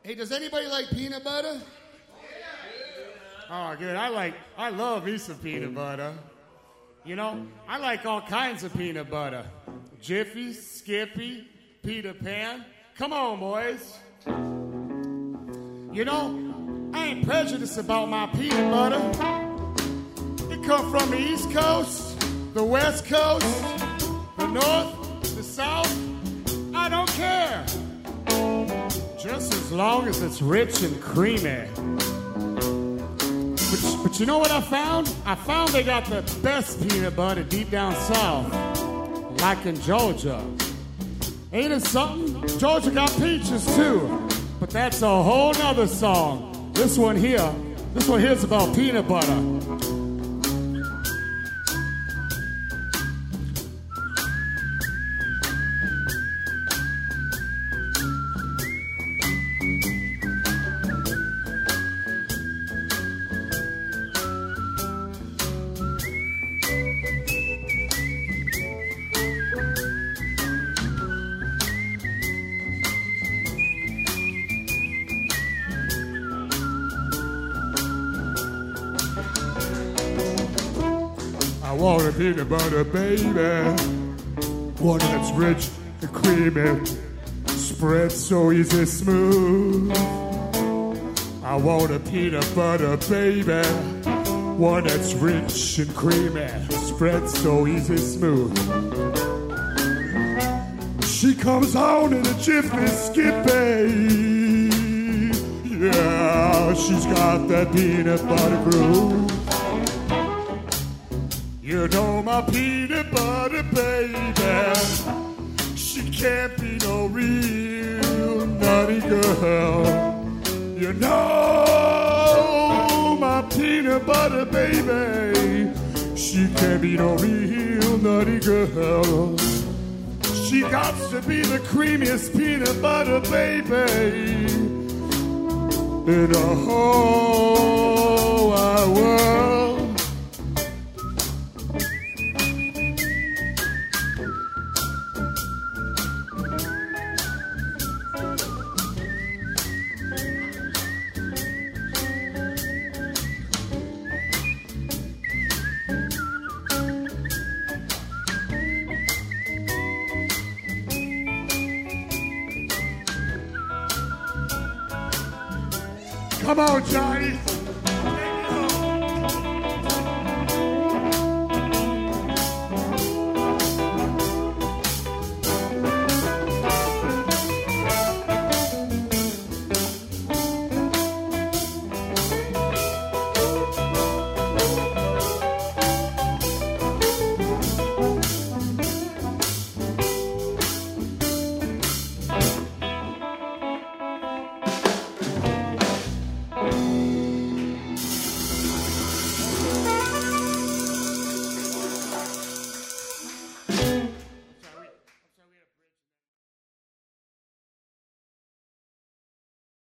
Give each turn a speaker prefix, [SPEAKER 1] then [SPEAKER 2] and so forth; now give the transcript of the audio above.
[SPEAKER 1] Hey, does anybody like peanut butter?
[SPEAKER 2] Oh, good. I love me some peanut butter. You know, I like all kinds of peanut butter. Jiffy, Skippy, Peter Pan. Come on, boys. You know, I ain't prejudiced about my peanut butter. It come from the East Coast, the West Coast, the North, the South. I don't care. Just as long as it's rich and creamy. But you know what I found? I found they got the best peanut butter deep down south, like in Georgia. Ain't it something? Georgia got peaches too, but that's a whole nother song. This one here's about peanut butter. I want a peanut butter, baby. One that's rich and creamy, spread so easy smooth. I want a peanut butter, baby. One that's rich and creamy, spread so easy smooth. She comes on in a jiffy, Skippy. Yeah, she's got that peanut butter groove. You know my peanut butter baby, she can't be no real naughty girl. You know my peanut butter baby, she can't be no real naughty girl. She got to be the creamiest peanut butter baby in the whole wide world. Come on, Johnny.